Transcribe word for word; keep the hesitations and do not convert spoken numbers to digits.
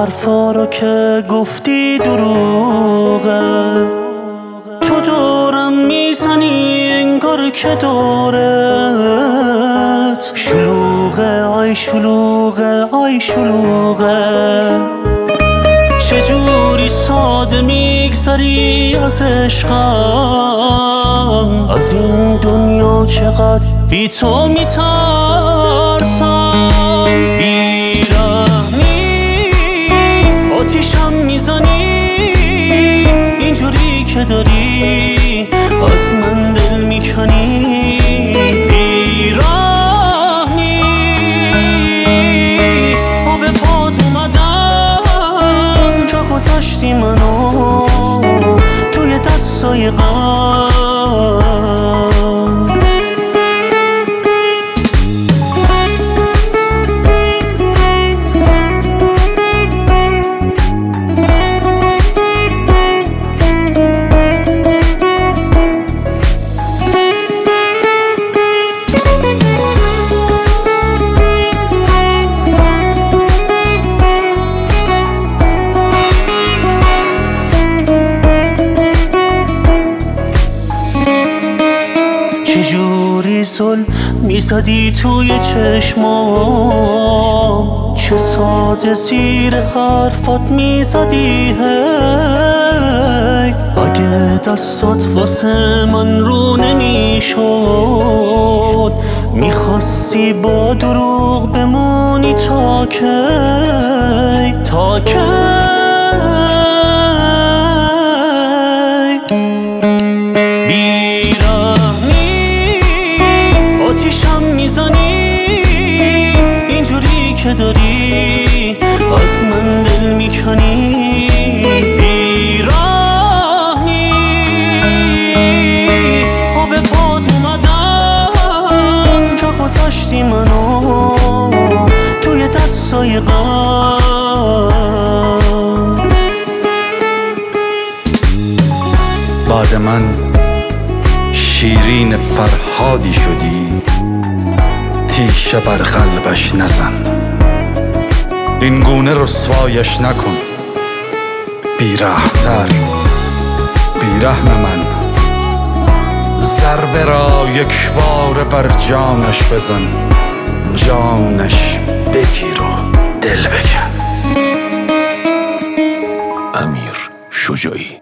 حرفا رو که گفتی دروغه، تو دورم میزنی انگار که دورت شلوغه، آی شلوغه، آی شلوغه. چجوری ساده میگذری از عشقم، از این دنیا چقدر بی تو میترسم. بیرحمی آتیشم میزنی اینجوری که داری از من دل میکنی. بیرحمی آب پات اومدم جا گذاشتی منو توی دستای غم. چجوری ظلم میزدی توی چشمام، چه ساده زیر حرفات میزدی هی. اگه دستات واسه من رو نمیشد، میخواستی با دروغ بمونی تا کی، تا کی. که داری از من دل میکنی. بیرحمی آب پات اومدم جا گذاشتی منو توی دستای غم. بعد من شیرین فرهادی شدی، تیشه بر قلبش نزن، این گونه رسوایش نکن. بیرحم‌تر بیرحم من، ضربه را یک بار بر جانش بزن، جانش بگیر و دل بکن. امیر شجاعی.